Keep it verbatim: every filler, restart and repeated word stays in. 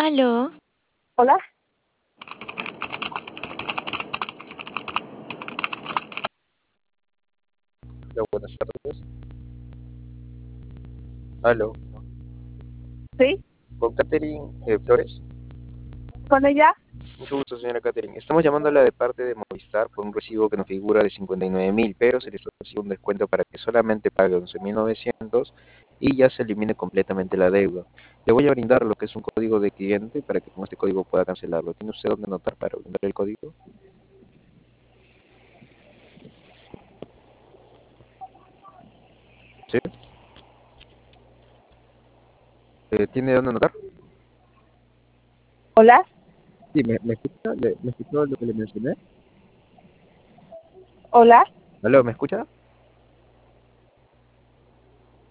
Aló, Hola, Hola, buenas tardes. Aló, sí, con Catherine eh, Flores. con ella. Mucho gusto, señora Catherine. Estamos llamándola de parte de Movistar por un recibo que nos figura de cincuenta y nueve mil, pero se le está haciendo un descuento para que solamente pague once mil novecientos y ya se elimine completamente la deuda. Le voy a brindar lo que es un código de cliente para que con este código pueda cancelarlo. ¿Tiene usted dónde anotar para brindar el código? ¿Sí? Eh, ¿tiene dónde anotar? Hola, Sí, ¿me, me escucha? ¿Le- ¿Me escuchó lo que le mencioné? hola, ¿Aló, me escucha?